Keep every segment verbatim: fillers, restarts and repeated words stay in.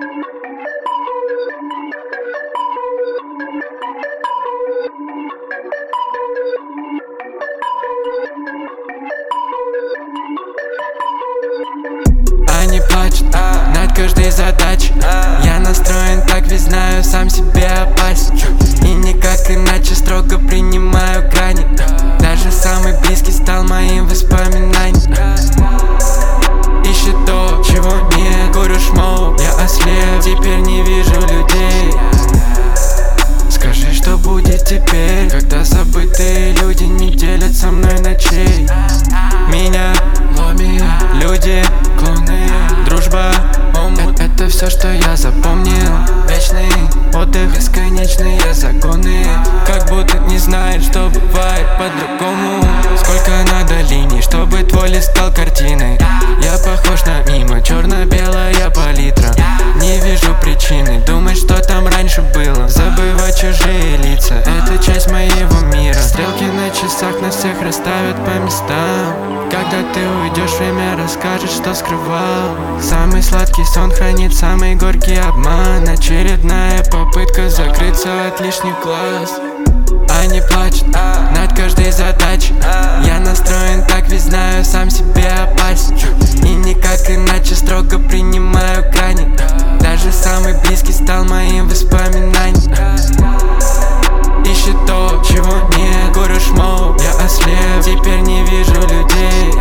Они плачут над каждой задачей. Я настроен так, ведь знаю, сам себе опасен. И никак иначе строго принимаю грани. Даже самый близкий стал моим воспоминанием. Ищет то, чего нет. Курю шмоу, я ослеп, теперь не вижу людей. Скажи, что будет теперь, когда забытые люди не делят со мной ночей. Меня ломит, люди клоны, дружба, омут. Это, это все, что я запомнил. Вечный отдых, бесконечные загоны. Как будто не знает, что бывает по-другому. Сколько надо линий, чтобы твой лист стал картиной. Я похож на мимо, черно-белая палитра. Не вижу причины думать, что там раньше было. Забывать чужие лица, это часть моего мира. Стрелки на часах нас всех расставят по местам. Когда ты уйдешь, время расскажет, что скрывал. Самый сладкий сон хранит самый горький обман. Очередная попытка закрыться от лишних глаз. Они плачут над каждой задачей. Я настроен так, ведь знаю, сам себе опасен. И никак иначе строго принимаю грани. Даже самый близкий стал моим воспоминанием. Ищет то, чего нет. Курю шмоу, я ослеп, теперь не вижу людей.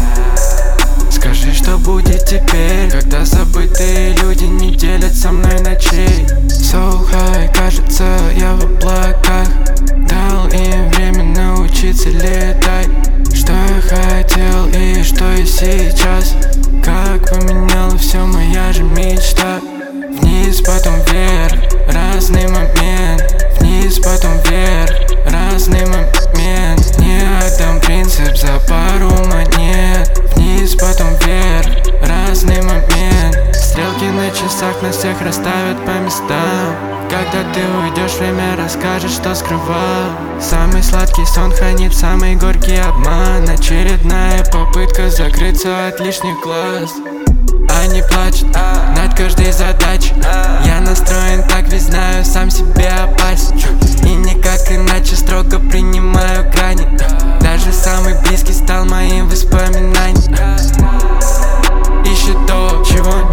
Скажи, что будет теперь, когда забытые люди не делят со мной ночей. So high, кажется, я в облаках. Дал им время научиться летать. Что я хотел и что я сейчас. Как поменяла все моя же мечта. Вниз, потом вверх, разный момент. Вниз, потом вверх, разный момент. Не отдам принцип за пару монет. Вниз, потом вверх, разный момент. Стрелки на часах нас всех расставят по местам. Когда ты уйдешь, время расскажет, что скрывал. Самый сладкий сон хранит самый горький обман. Очередная попытка закрыться от лишних глаз. Они плачут над каждой задачей. Я настроен так, ведь знаю, сам себе опасен. И никак иначе строго принимаю грани. Даже самый близкий стал моим воспоминанием. Ищет то, чего